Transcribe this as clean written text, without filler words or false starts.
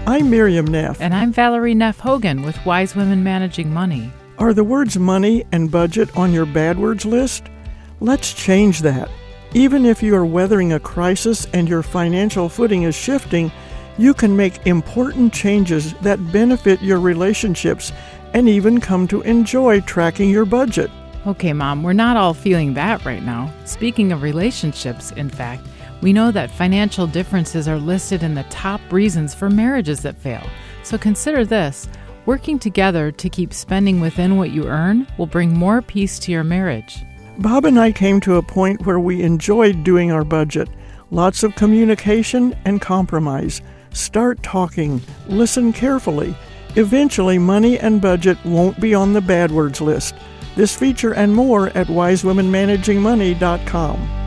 I'm Miriam Neff. And I'm Valerie Neff Hogan with Wise Women Managing Money. Are the words money and budget on your bad words list? Let's change that. Even if you are weathering a crisis and your financial footing is shifting, you can make important changes that benefit your relationships and even come to enjoy tracking your budget. Okay, Mom, we're not all feeling that right now. Speaking of relationships, in fact, we know that financial differences are listed in the top reasons for marriages that fail. So consider this. Working together to keep spending within what you earn will bring more peace to your marriage. Bob and I came to a point where we enjoyed doing our budget. Lots of communication and compromise. Start talking. Listen carefully. Eventually, money and budget won't be on the bad words list. This feature and more at wisewomenmanagingmoney.com.